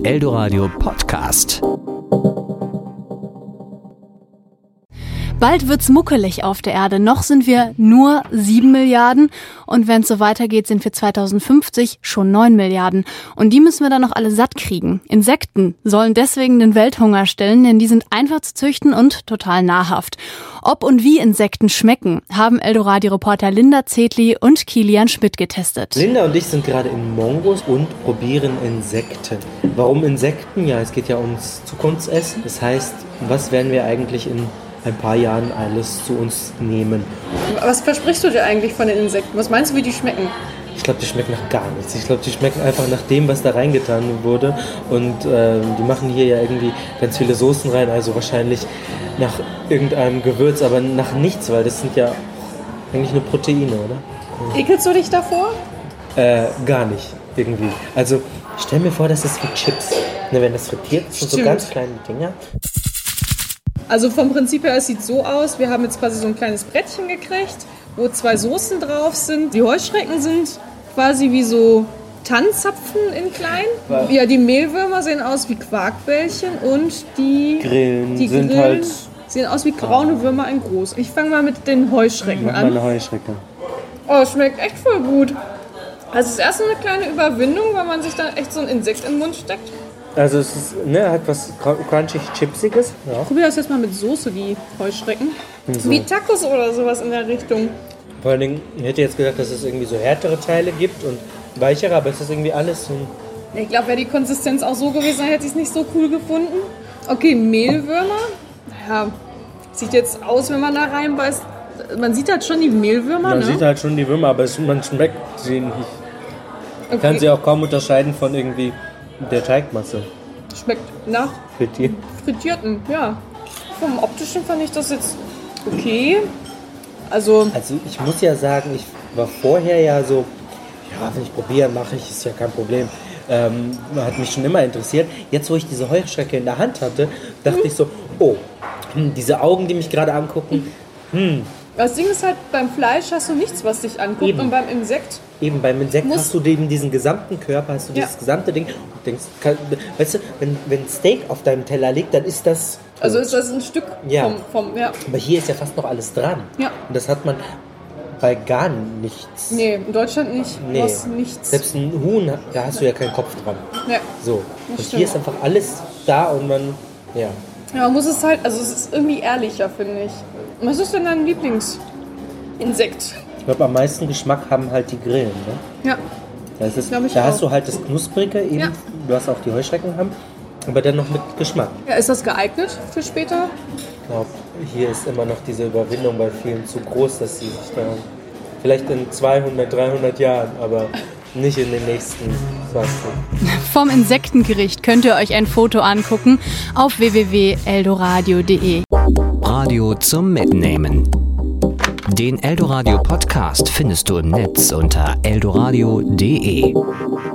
Eldoradio Podcast. Bald wird's muckelig auf der Erde. Noch sind wir nur 7 Milliarden und wenn es so weitergeht, sind wir 2050 schon 9 Milliarden. Und die müssen wir dann noch alle satt kriegen. Insekten sollen deswegen den Welthunger stillen, denn die sind einfach zu züchten und total nahrhaft. Ob und wie Insekten schmecken, haben Eldoradio-Reporter Linda Zetli und Kilian Schmidt getestet. Linda und ich sind gerade in Mongos und probieren Insekten. Warum Insekten? Ja, es geht ja ums Zukunftsessen. Das heißt, was werden wir eigentlich in ein paar Jahren alles zu uns nehmen? Was versprichst du dir eigentlich von den Insekten? Was meinst du, wie die schmecken? Ich glaube, die schmecken nach gar nichts. Ich glaube, die schmecken einfach nach dem, was da reingetan wurde. Und die machen hier ja irgendwie ganz viele Soßen rein, also wahrscheinlich nach irgendeinem Gewürz, aber nach nichts, weil das sind ja eigentlich nur Proteine, oder? Ekelst du dich davor? Gar nicht, irgendwie. Also, stell mir vor, das ist wie Chips. Ne, wenn das frittiert ist, sind so ganz kleine Dinger. Also vom Prinzip her, es sieht so aus, wir haben jetzt quasi so ein kleines Brettchen gekriegt, wo 2 Soßen drauf sind. Die Heuschrecken sind quasi wie so Tannenzapfen in klein. Ja, die Mehlwürmer sehen aus wie Quarkbällchen und die Grillen sehen aus wie braune Würmer in groß. Ich fange mal mit den Heuschrecken an. Meine Heuschrecke. Oh, es schmeckt echt voll gut. Also es ist erst eine kleine Überwindung, weil man sich dann echt so ein Insekt in den Mund steckt. Also es ist, hat was crunchig-chipsiges. Ja. Probier das jetzt mal mit Soße, die Heuschrecken. So. Wie Tacos oder sowas in der Richtung. Vor allen Dingen, ich hätte jetzt gedacht, dass es irgendwie so härtere Teile gibt und weichere, aber es ist irgendwie alles so. Ich glaube, wäre die Konsistenz auch so gewesen, dann hätte ich es nicht so cool gefunden. Okay, Mehlwürmer. Ja, sieht jetzt aus, wenn man da reinbeißt. Man sieht halt schon die Mehlwürmer, Man ne? sieht halt schon die Würmer, aber man schmeckt sie nicht. Man kann sie auch kaum unterscheiden von irgendwie der Teigmasse. Schmeckt nach Frittierten, ja. Vom Optischen fand ich das jetzt okay. Also ich muss ja sagen, ich war vorher ja so, ja, wenn ich probiere, mache ich, ist ja kein Problem. Hat mich schon immer interessiert. Jetzt, wo ich diese Heuschrecke in der Hand hatte, dachte ich so, oh, diese Augen, die mich gerade angucken, Das Ding ist halt, beim Fleisch hast du nichts, was dich anguckt. Eben. Und beim Insekt... Eben, beim Insekt hast du eben diesen gesamten Körper, hast du dieses gesamte Ding und denkst, weißt du, wenn Steak auf deinem Teller liegt, dann ist das... Also ist das ein Stück vom Aber hier ist ja fast noch alles dran. Ja. Und das hat man bei gar nichts. Nee, in Deutschland nicht. Nee. Du hast nichts. Selbst ein Huhn, da hast du ja keinen Kopf dran. Ja. So. Und stimmt. hier ist einfach alles da und man, ja. Ja, man muss es halt, also es ist irgendwie ehrlicher, finde ich. Was ist denn dein Lieblingsinsekt? Ich glaube, am meisten Geschmack haben halt die Grillen, ne? Ja. Das ist, Glaub ich da auch. hast du halt das Knusprige, eben, du hast auch die Heuschrecken haben, aber dann noch mit Geschmack. Ja, ist das geeignet für später? Ich glaube, hier ist immer noch diese Überwindung bei vielen zu groß, dass sie sich da, vielleicht in 200, 300 Jahren, aber nicht in den nächsten 20. Vom Insektengericht könnt ihr euch ein Foto angucken auf www.eldoradio.de. Radio zum Mitnehmen. Den Eldoradio Podcast findest du im Netz unter eldoradio.de.